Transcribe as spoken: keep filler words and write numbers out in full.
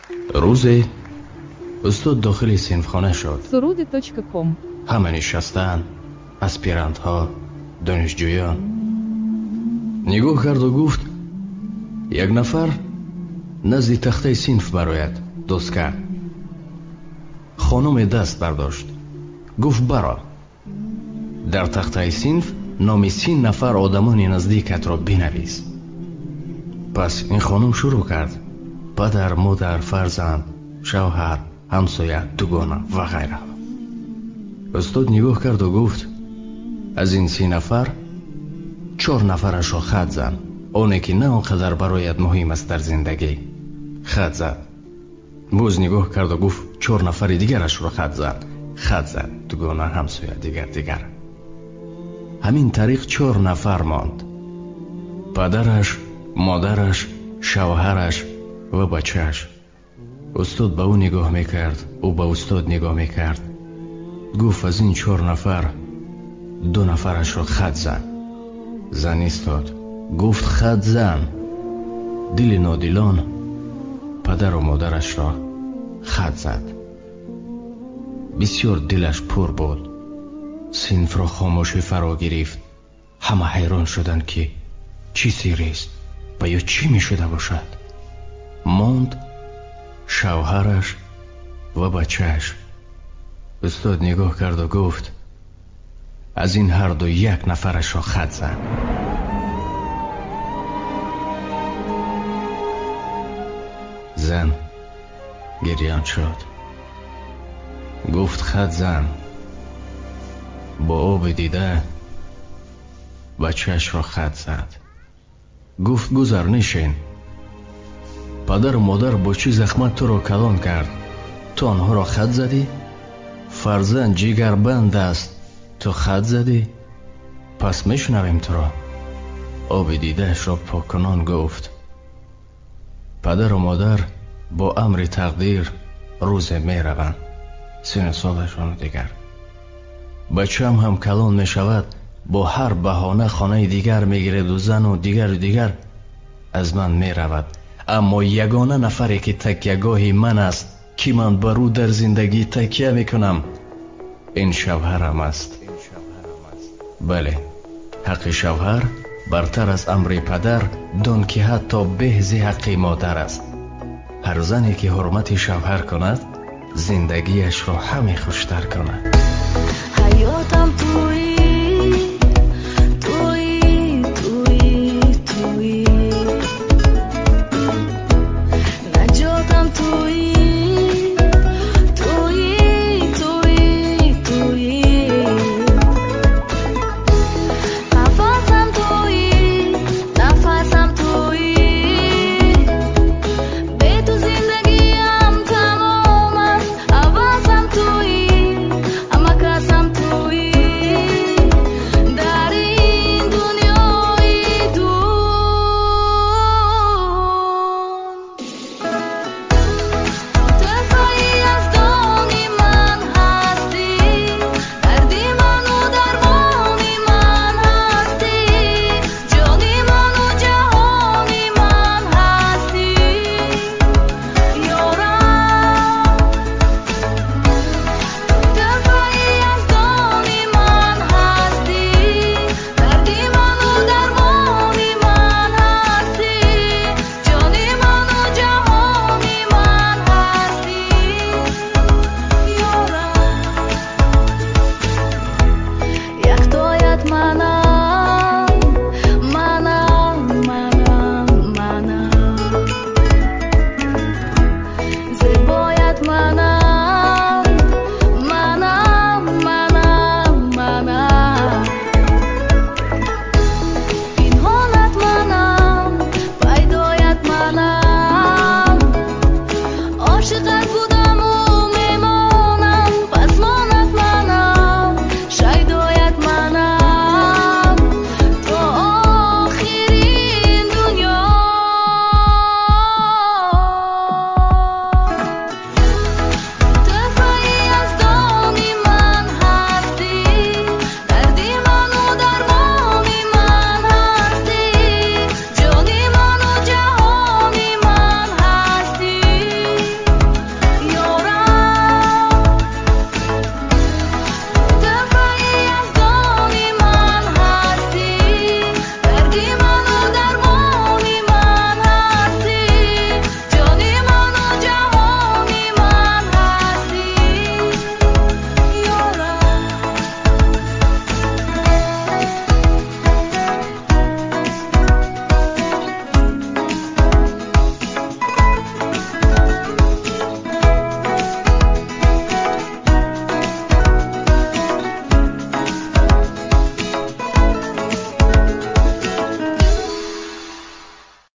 روزی استاد داخل صنفخانه شد. سرود точка ком. همه نشستن، اسپیرانت‌ها، دانشجویان. نگاه کرد و گفت یک نفر نزد تخته صنف برآید. دوست کرد. خانم دست برداشت. گفت برا. در تخته صنف نام سی نفر آدمان نزدیکت را بنویس. پس این خانم شروع کرد. پدر، مادر، فرزند، شوهر، همسایه، دوگانه و غیره. استاد نگاه کرد و گفت از این سی نفر چهار نفرش را خط زن. آنی که نه آنقدر برایت مهم است در زندگی. خط زد. باز نگاه کرد و گفت چهار نفر دیگرش را خط زن. خط زد. دوگانه، همسایه، دیگر دیگر. همین طریق چهار نفر ماند. پدرش، مادرش، شوهرش و بچهش. استاد به او نگاه میکرد، او به استاد نگاه میکرد. گفت از این چهار نفر دو نفرش را خط زن. زن ایستاد. گفت خط زن. دل نادلان پدر و مادرش را خط زد. بسیار دلش پر بود. صنف را خاموشی فرا گرفت. همه حیران شدند که چی سری است و یا چی می شده باشد. ماند شوهرش و بچهش. استاد نگاه کرد و گفت از این هر دو یک نفرش را خط زن. زن گریان شد. گفت خط زن. با آب دیده بچهش را خط زد. گفت گذر نشین. پدر و مادر با چی زحمت تو را کلان کرد، تو آنها را خط زدی؟ فرزند جگربند است، تو خط زدی؟ پس میشنویم تو را. آب دیدهش را پاک کنان گفت پدر و مادر با امر تقدیر روز می روند. سن سالشان دیگر. بچه هم هم کلان می شود. با هر بهانه خانه دیگر می گیرد و زن و دیگر و دیگر از من می رود. اما یگانه نفری که تکیهگاهی من است، که من بر او در زندگی تکیه می کنم، این شوهرم است. بله، حق شوهر برتر از امر پدر، دان که حتی بهز حق مادر است. هر زنی که حرمت شوهر کند، زندگیش را همه خوشتر کند. حیاتم توی